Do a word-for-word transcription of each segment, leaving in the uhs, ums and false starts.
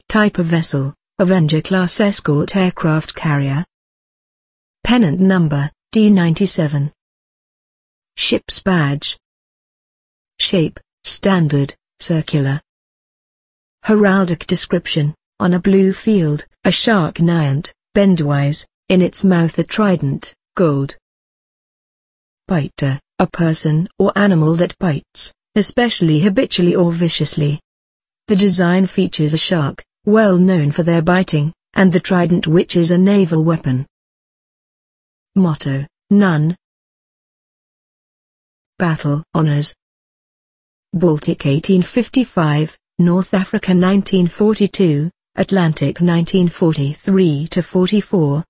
Type of vessel, Avenger-class escort aircraft carrier. Pennant number, D ninety-seven. Ship's badge. Shape, standard, circular. Heraldic description, on a blue field, a shark naiant, bendwise, in its mouth a trident, gold. Biter, a person or animal that bites, especially habitually or viciously. The design features a shark, well known for their biting, and the trident, which is a naval weapon. Motto, none. Battle Honours. Baltic eighteen fifty-five, North Africa nineteen forty-two, Atlantic nineteen forty-three to forty-four.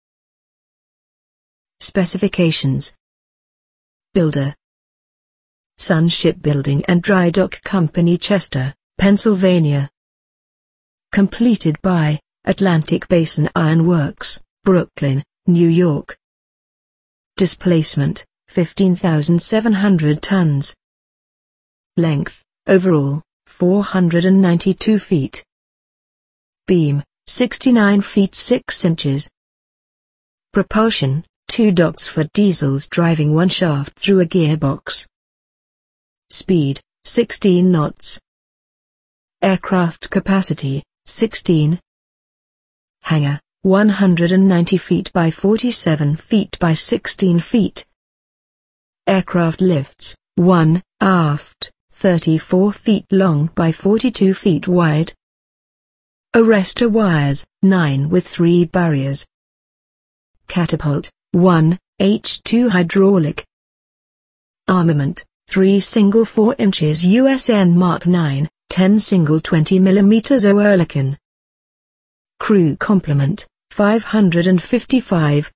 Specifications. Builder: Sun Shipbuilding and Dry Dock Company, Chester, Pennsylvania. Completed by Atlantic Basin Iron Works, Brooklyn, New York. Displacement, fifteen thousand seven hundred tons. Length, overall, four hundred ninety-two feet. Beam, sixty-nine feet six inches. Propulsion, two docks for diesels driving one shaft through a gearbox. Speed, sixteen knots. Aircraft capacity, sixteen. Hangar, one hundred ninety feet by forty-seven feet by sixteen feet. Aircraft lifts, one, aft, thirty-four feet long by forty-two feet wide. Arrestor wires, nine with three barriers. Catapult, one, H two hydraulic. Armament, three single four inches U S N Mark nine, ten single twenty millimeter Oerlikon. Crew complement, five hundred fifty-five.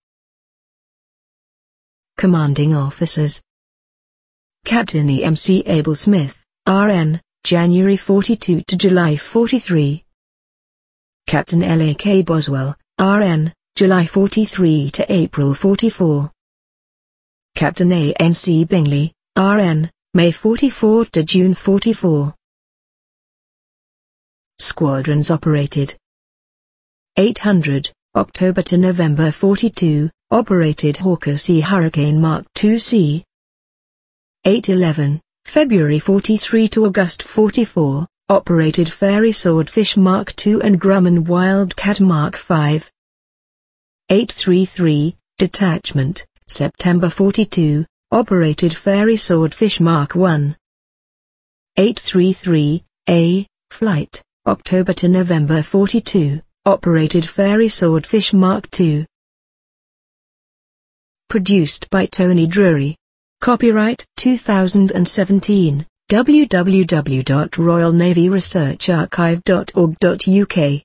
Commanding officers. Captain E M C Abel Smith, R N, January forty-two to July forty-three. Captain L A K Boswell, R N, July forty-three to April forty-four. Captain A N C Bingley, R N, May forty-four to June forty-four. Squadrons operated. eight hundred, October to November forty-two, operated Hawker Sea Hurricane Mark two C. eight eleven, February forty-three to August forty-four, operated Fairey Swordfish Mark two and Grumman Wildcat Mark five. eight thirty-three, Detachment, September forty-two, operated Fairey Swordfish Mark one. eight thirty-three, A, Flight, October to November forty-two, operated Fairey Swordfish Mark two. Produced by Tony Drury. Copyright two thousand seventeen, w w w dot royal navy research archive dot org dot u k.